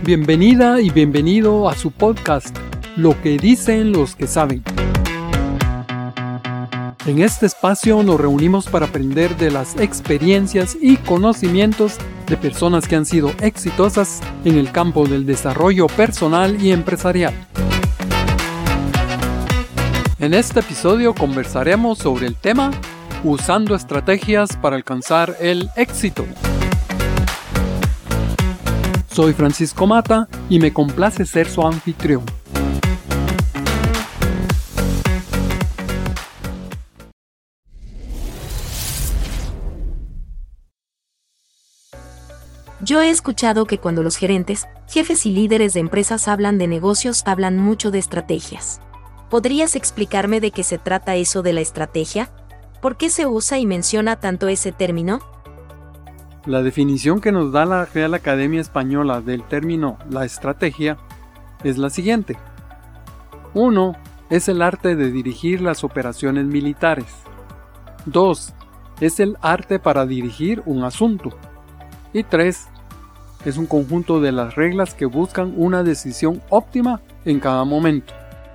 Bienvenida y bienvenido a su podcast, Lo que dicen los que saben. En este espacio nos reunimos para aprender de las experiencias y conocimientos de personas que han sido exitosas en el campo del desarrollo personal y empresarial. En este episodio conversaremos sobre el tema Usando estrategias para alcanzar el éxito. Soy Francisco Mata y me complace ser su anfitrión. Yo he escuchado que cuando los gerentes, jefes y líderes de empresas hablan de negocios, hablan mucho de estrategias. ¿Podrías explicarme de qué se trata eso de la estrategia? ¿Por qué se usa y menciona tanto ese término? La definición que nos da la Real Academia Española del término la estrategia es la siguiente. 1. Es el arte de dirigir las operaciones militares. 2. Es el arte para dirigir un asunto. Y 3. Es un conjunto de las reglas que buscan una decisión óptima en cada momento.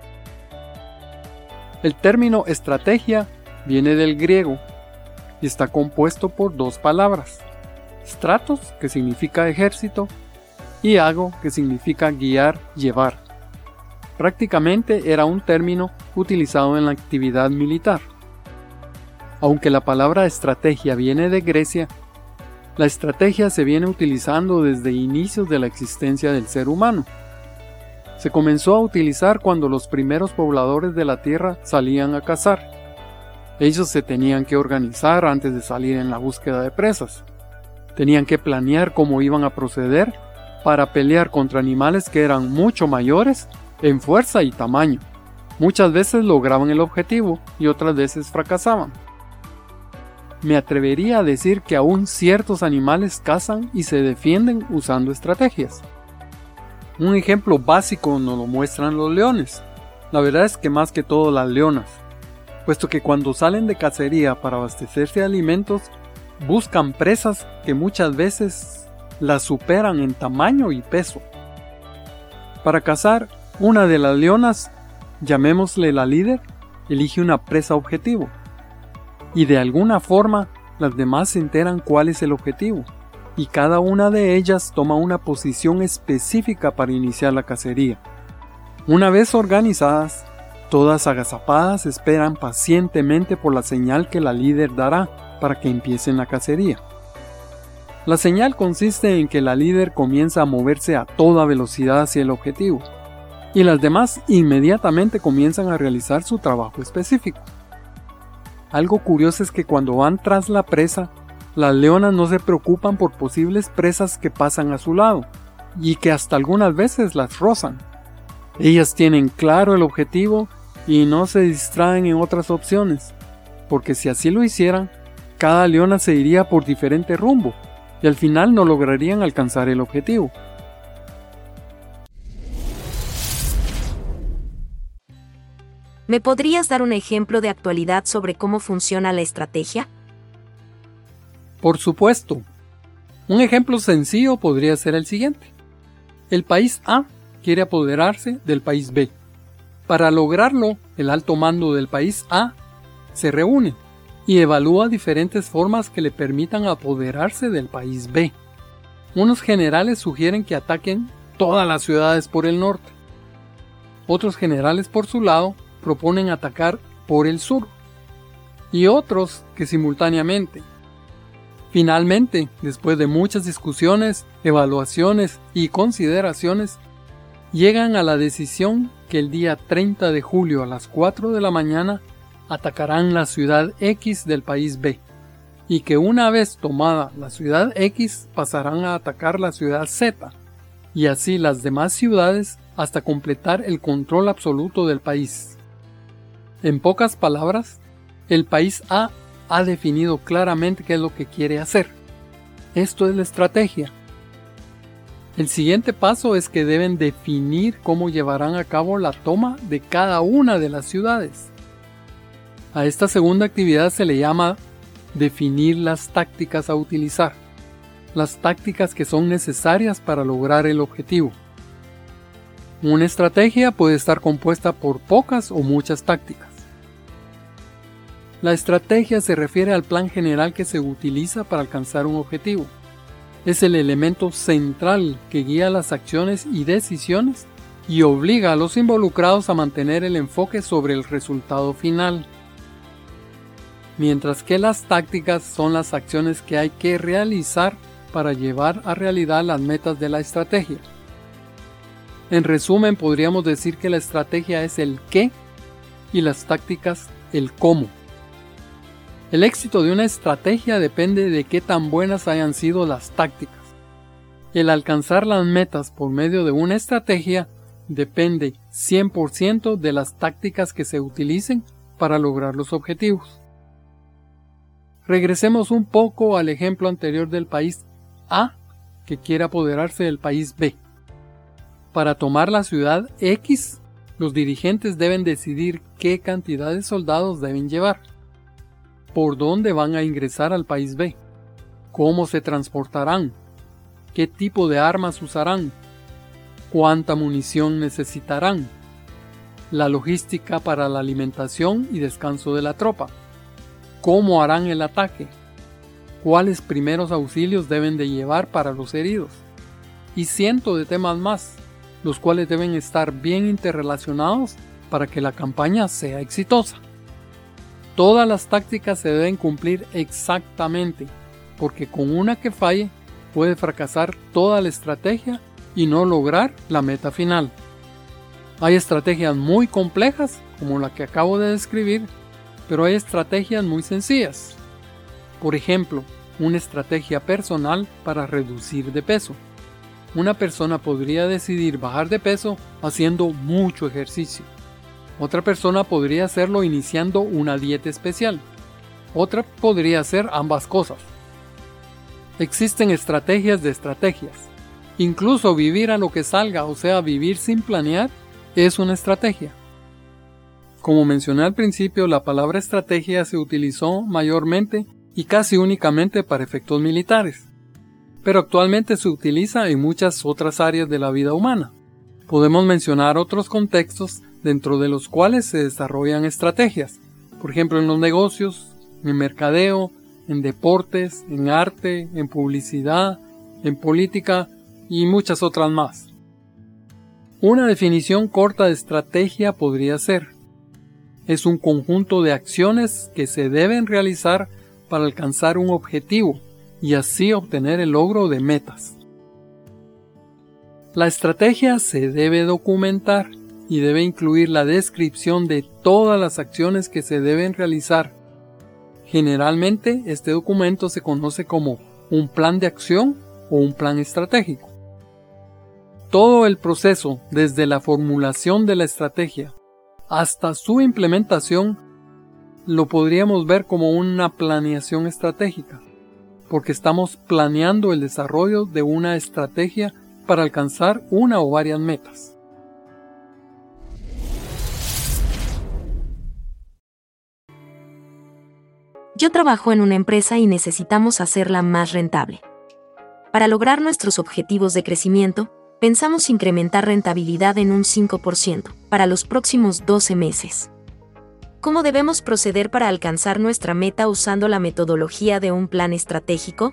El término estrategia viene del griego y está compuesto por dos palabras. Stratos, que significa ejército, y ago, que significa guiar, llevar. Prácticamente era un término utilizado en la actividad militar. Aunque la palabra estrategia viene de Grecia, la estrategia se viene utilizando desde inicios de la existencia del ser humano. Se comenzó a utilizar cuando los primeros pobladores de la tierra salían a cazar. Ellos se tenían que organizar antes de salir en la búsqueda de presas. Tenían que planear cómo iban a proceder para pelear contra animales que eran mucho mayores en fuerza y tamaño. Muchas veces lograban el objetivo y otras veces fracasaban. Me atrevería a decir que aún ciertos animales cazan y se defienden usando estrategias. Un ejemplo básico nos lo muestran los leones. La verdad es que más que todo las leonas, puesto que cuando salen de cacería para abastecerse de alimentos, buscan presas que muchas veces las superan en tamaño y peso. Para cazar, una de las leonas, llamémosle la líder, elige una presa objetivo. Y de alguna forma, las demás se enteran cuál es el objetivo. Y cada una de ellas toma una posición específica para iniciar la cacería. Una vez organizadas, todas agazapadas esperan pacientemente por la señal que la líder dará para que empiecen la cacería. La señal consiste en que la líder comienza a moverse a toda velocidad hacia el objetivo, y las demás inmediatamente comienzan a realizar su trabajo específico. Algo curioso es que cuando van tras la presa, las leonas no se preocupan por posibles presas que pasan a su lado, y que hasta algunas veces las rozan. Ellas tienen claro el objetivo y no se distraen en otras opciones, porque si así lo hicieran, cada leona se iría por diferente rumbo y al final no lograrían alcanzar el objetivo. ¿Me podrías dar un ejemplo de actualidad sobre cómo funciona la estrategia? Por supuesto. Un ejemplo sencillo podría ser el siguiente. El país A quiere apoderarse del país B. Para lograrlo, el alto mando del país A se reúne y evalúa diferentes formas que le permitan apoderarse del país B. Unos generales sugieren que ataquen todas las ciudades por el norte. Otros generales por su lado proponen atacar por el sur. Y otros que simultáneamente. Finalmente, después de muchas discusiones, evaluaciones y consideraciones, llegan a la decisión que el día 30 de julio a las 4 de la mañana atacarán la ciudad X del país B, y que una vez tomada la ciudad X pasarán a atacar la ciudad Z, y así las demás ciudades hasta completar el control absoluto del país. En pocas palabras, el país A ha definido claramente qué es lo que quiere hacer. Esto es la estrategia. El siguiente paso es que deben definir cómo llevarán a cabo la toma de cada una de las ciudades. A esta segunda actividad se le llama definir las tácticas a utilizar. las tácticas que son necesarias para lograr el objetivo. Una estrategia puede estar compuesta por pocas o muchas tácticas. La estrategia se refiere al plan general que se utiliza para alcanzar un objetivo. Es el elemento central que guía las acciones y decisiones y obliga a los involucrados a mantener el enfoque sobre el resultado final. Mientras que las tácticas son las acciones que hay que realizar para llevar a realidad las metas de la estrategia. En resumen, podríamos decir que la estrategia es el qué y las tácticas el cómo. El éxito de una estrategia depende de qué tan buenas hayan sido las tácticas. El alcanzar las metas por medio de una estrategia depende 100% de las tácticas que se utilicen para lograr los objetivos. Regresemos un poco al ejemplo anterior del país A que quiere apoderarse del país B. Para tomar la ciudad X, los dirigentes deben decidir qué cantidad de soldados deben llevar, por dónde van a ingresar al país B, cómo se transportarán, qué tipo de armas usarán, cuánta munición necesitarán, la logística para la alimentación y descanso de la tropa, cómo harán el ataque, cuáles primeros auxilios deben de llevar para los heridos, y cientos de temas más, los cuales deben estar bien interrelacionados para que la campaña sea exitosa. Todas las tácticas se deben cumplir exactamente, porque con una que falle puede fracasar toda la estrategia y no lograr la meta final. Hay estrategias muy complejas, como la que acabo de describir, pero hay estrategias muy sencillas. Por ejemplo, una estrategia personal para reducir de peso. Una persona podría decidir bajar de peso haciendo mucho ejercicio. Otra persona podría hacerlo iniciando una dieta especial. Otra podría hacer ambas cosas. Existen estrategias de estrategias. Incluso vivir a lo que salga, o sea, vivir sin planear, es una estrategia. Como mencioné al principio, la palabra estrategia se utilizó mayormente y casi únicamente para efectos militares, pero actualmente se utiliza en muchas otras áreas de la vida humana. Podemos mencionar otros contextos dentro de los cuales se desarrollan estrategias, por ejemplo en los negocios, en mercadeo, en deportes, en arte, en publicidad, en política y muchas otras más. Una definición corta de estrategia podría ser: es un conjunto de acciones que se deben realizar para alcanzar un objetivo y así obtener el logro de metas. La estrategia se debe documentar y debe incluir la descripción de todas las acciones que se deben realizar. Generalmente, este documento se conoce como un plan de acción o un plan estratégico. Todo el proceso, desde la formulación de la estrategia hasta su implementación, lo podríamos ver como una planeación estratégica, porque estamos planeando el desarrollo de una estrategia para alcanzar una o varias metas. Yo trabajo en una empresa y necesitamos hacerla más rentable. Para lograr nuestros objetivos de crecimiento, pensamos incrementar rentabilidad en un 5% para los próximos 12 meses. ¿Cómo debemos proceder para alcanzar nuestra meta usando la metodología de un plan estratégico?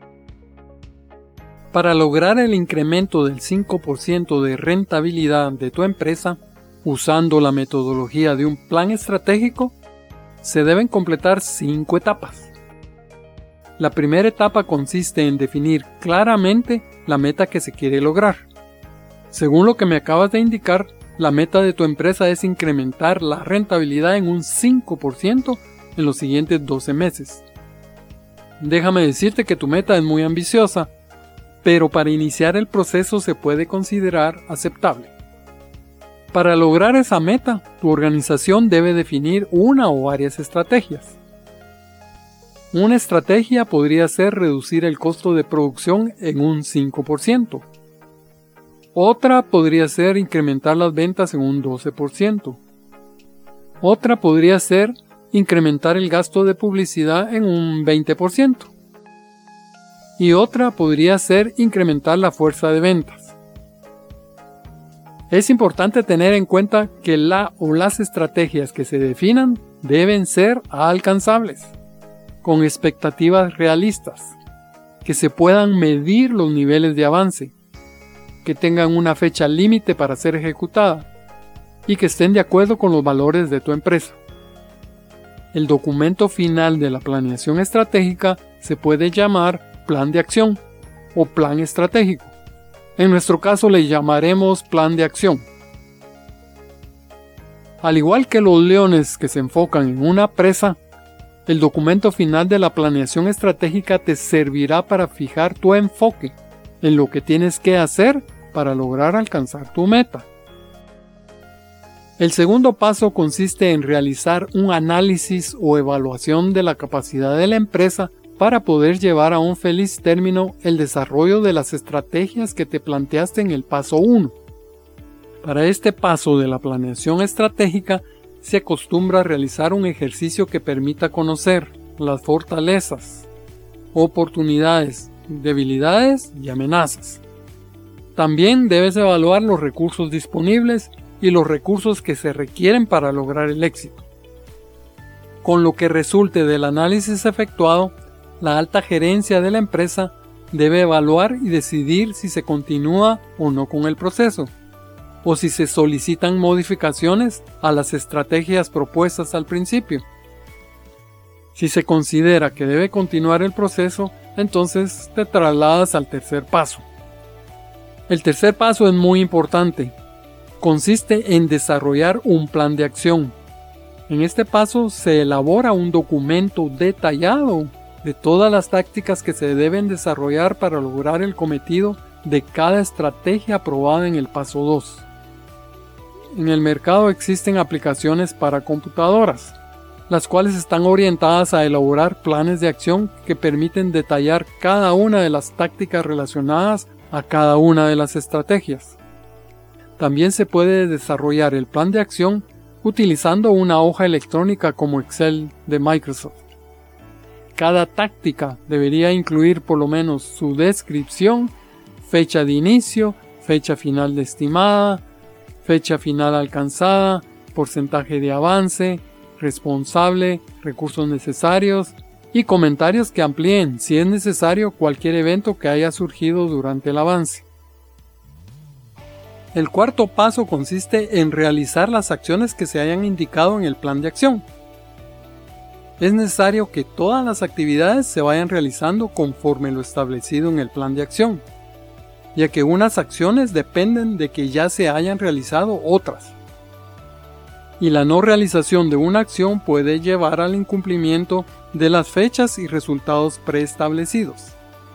Para lograr el incremento del 5% de rentabilidad de tu empresa, usando la metodología de un plan estratégico, se deben completar 5 etapas. La primera etapa consiste en definir claramente la meta que se quiere lograr. Según lo que me acabas de indicar, la meta de tu empresa es incrementar la rentabilidad en un 5% en los siguientes 12 meses. Déjame decirte que tu meta es muy ambiciosa, pero para iniciar el proceso se puede considerar aceptable. Para lograr esa meta, tu organización debe definir una o varias estrategias. Una estrategia podría ser reducir el costo de producción en un 5%. Otra podría ser incrementar las ventas en un 12%. Otra podría ser incrementar el gasto de publicidad en un 20%. y otra podría ser incrementar la fuerza de ventas. Es importante tener en cuenta que la o las estrategias que se definan deben ser alcanzables, con expectativas realistas, que se puedan medir los niveles de avance, que tengan una fecha límite para ser ejecutada y que estén de acuerdo con los valores de tu empresa. El documento final de la planeación estratégica se puede llamar plan de acción o plan estratégico. En nuestro caso le llamaremos plan de acción. Al igual que los leones que se enfocan en una presa, el documento final de la planeación estratégica te servirá para fijar tu enfoque en lo que tienes que hacer para lograr alcanzar tu meta. El segundo paso consiste en realizar un análisis o evaluación de la capacidad de la empresa para poder llevar a un feliz término el desarrollo de las estrategias que te planteaste en el paso 1. Para este paso de la planeación estratégica se acostumbra a realizar un ejercicio que permita conocer las fortalezas, oportunidades, debilidades y amenazas. También debes evaluar los recursos disponibles y los recursos que se requieren para lograr el éxito. Con lo que resulte del análisis efectuado, la alta gerencia de la empresa debe evaluar y decidir si se continúa o no con el proceso, o si se solicitan modificaciones a las estrategias propuestas al principio. Si se considera que debe continuar el proceso, entonces te trasladas al tercer paso. El tercer paso es muy importante. Consiste en desarrollar un plan de acción. En este paso se elabora un documento detallado de todas las tácticas que se deben desarrollar para lograr el cometido de cada estrategia aprobada en el paso 2. En el mercado existen aplicaciones para computadoras, las cuales están orientadas a elaborar planes de acción que permiten detallar cada una de las tácticas relacionadas a cada una de las estrategias. También se puede desarrollar el plan de acción utilizando una hoja electrónica como Excel de Microsoft. Cada táctica debería incluir por lo menos su descripción, fecha de inicio, fecha final estimada, fecha final alcanzada, porcentaje de avance, responsable, recursos necesarios y comentarios que amplíen, si es necesario, cualquier evento que haya surgido durante el avance. El cuarto paso consiste en realizar las acciones que se hayan indicado en el plan de acción. Es necesario que todas las actividades se vayan realizando conforme lo establecido en el plan de acción, ya que unas acciones dependen de que ya se hayan realizado otras. Y la no realización de una acción puede llevar al incumplimiento de las fechas y resultados preestablecidos.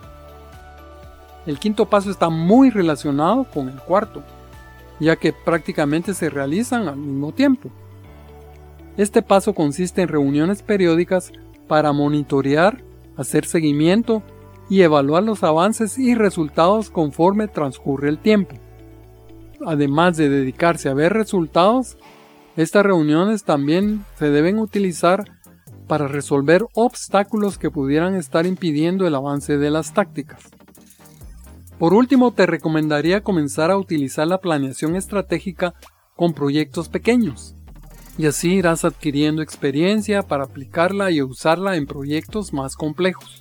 El quinto paso está muy relacionado con el cuarto, ya que prácticamente se realizan al mismo tiempo. Este paso consiste en reuniones periódicas para monitorear, hacer seguimiento y evaluar los avances y resultados conforme transcurre el tiempo. Además de dedicarse a ver resultados, estas reuniones también se deben utilizar para resolver obstáculos que pudieran estar impidiendo el avance de las tácticas. Por último, te recomendaría comenzar a utilizar la planeación estratégica con proyectos pequeños, y así irás adquiriendo experiencia para aplicarla y usarla en proyectos más complejos.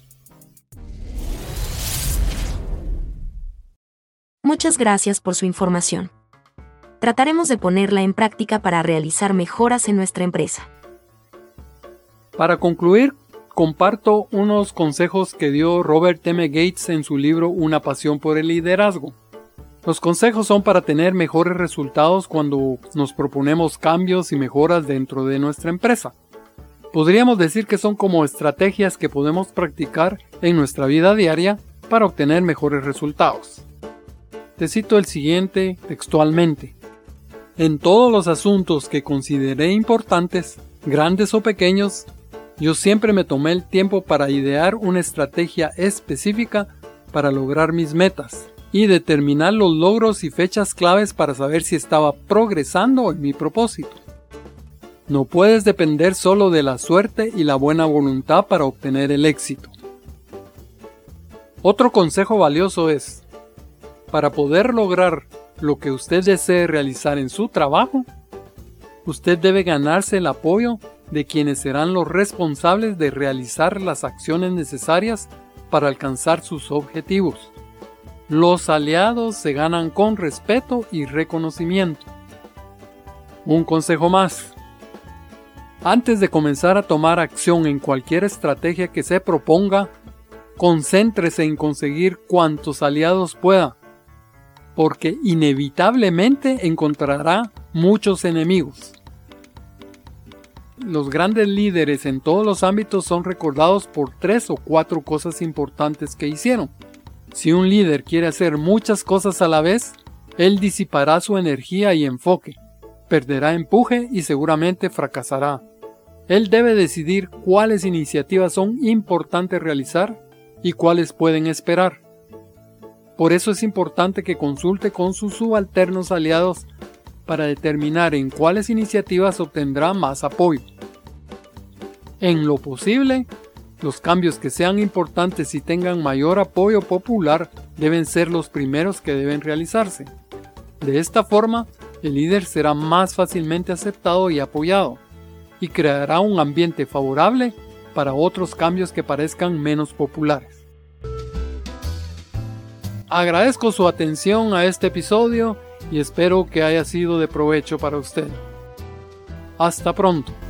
Muchas gracias por su información. Trataremos de ponerla en práctica para realizar mejoras en nuestra empresa. Para concluir, comparto unos consejos que dio Robert M. Gates en su libro Una pasión por el liderazgo. Los consejos son para tener mejores resultados cuando nos proponemos cambios y mejoras dentro de nuestra empresa. Podríamos decir que son como estrategias que podemos practicar en nuestra vida diaria para obtener mejores resultados. Te cito el siguiente textualmente. En todos los asuntos que consideré importantes, grandes o pequeños, yo siempre me tomé el tiempo para idear una estrategia específica para lograr mis metas y determinar los logros y fechas claves para saber si estaba progresando en mi propósito. No puedes depender solo de la suerte y la buena voluntad para obtener el éxito. Otro consejo valioso es, para poder lograr lo que usted desee realizar en su trabajo, usted debe ganarse el apoyo de quienes serán los responsables de realizar las acciones necesarias para alcanzar sus objetivos. Los aliados se ganan con respeto y reconocimiento. Un consejo más. Antes de comenzar a tomar acción en cualquier estrategia que se proponga, concéntrese en conseguir cuantos aliados pueda, porque inevitablemente encontrará muchos enemigos. Los grandes líderes en todos los ámbitos son recordados por 3 o 4 cosas importantes que hicieron. Si un líder quiere hacer muchas cosas a la vez, él disipará su energía y enfoque, perderá empuje y seguramente fracasará. Él debe decidir cuáles iniciativas son importantes realizar y cuáles pueden esperar. Por eso es importante que consulte con sus subalternos aliados para determinar en cuáles iniciativas obtendrá más apoyo. En lo posible, los cambios que sean importantes y tengan mayor apoyo popular deben ser los primeros que deben realizarse. De esta forma, el líder será más fácilmente aceptado y apoyado, y creará un ambiente favorable para otros cambios que parezcan menos populares. Agradezco su atención a este episodio y espero que haya sido de provecho para usted. Hasta pronto.